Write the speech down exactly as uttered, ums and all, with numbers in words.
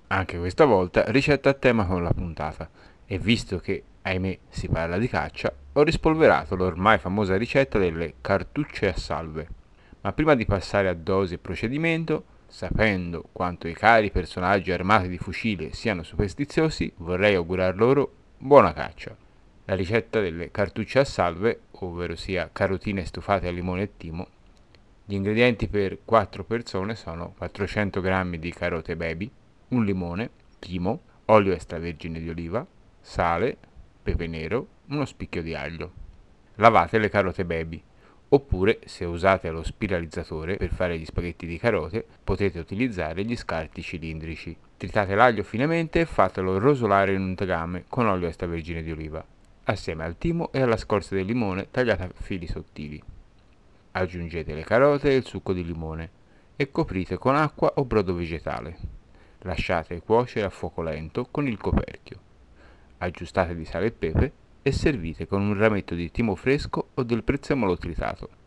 Anche questa volta ricetta a tema con la puntata e visto che, ahimè, si parla di caccia, ho rispolverato l'ormai famosa ricetta delle cartucce a salve. Ma prima di passare a dosi e procedimento, sapendo quanto i cari personaggi armati di fucile siano superstiziosi, vorrei augurar loro buona caccia. La ricetta delle cartucce a salve, ovvero sia carotine stufate a limone e timo. Gli ingredienti per quattro persone sono quattrocento grammi di carote baby, un limone, timo, olio extravergine di oliva, sale, pepe nero, uno spicchio di aglio. Lavate le carote baby, oppure se usate lo spiralizzatore per fare gli spaghetti di carote potete utilizzare gli scarti cilindrici. Tritate l'aglio finemente e fatelo rosolare in un tegame con olio extravergine di oliva, assieme al timo e alla scorza del limone tagliata a fili sottili. Aggiungete le carote e il succo di limone e coprite con acqua o brodo vegetale. Lasciate cuocere a fuoco lento con il coperchio. Aggiustate di sale e pepe e servite con un rametto di timo fresco o del prezzemolo tritato.